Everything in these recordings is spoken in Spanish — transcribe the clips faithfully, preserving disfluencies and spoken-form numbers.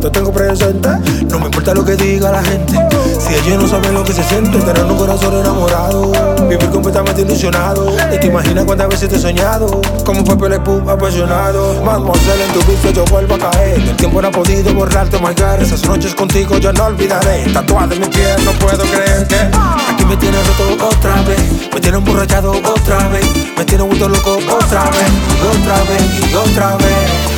te tengo presente. No me importa lo que diga la gente. Si ellos no saben lo que se siente, tener un corazón enamorado, vivir completamente ilusionado. Y te imaginas cuántas veces te he soñado, como fue Pele Pú apasionado. Mademoiselle, en tu vicio yo vuelvo a caer. El tiempo no ha podido borrarte, my God. Esas noches contigo yo no olvidaré. Tatuada en mi piel, no puedo creer que aquí me tienes roto otra vez. Me tienes emborrachado otra vez. Me tienes vuelto loco otra vez. Y otra vez, y otra vez.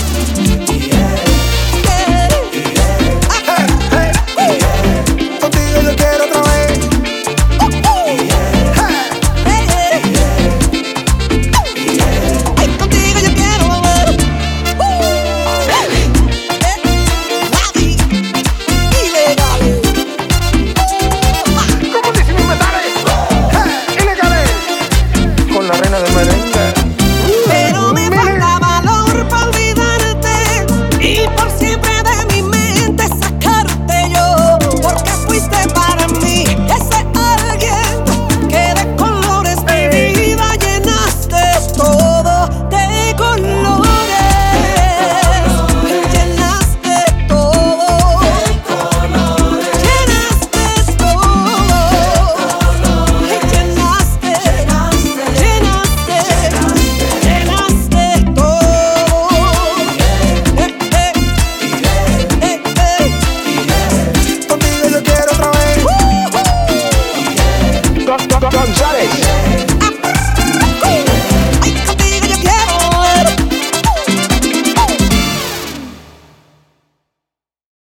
González.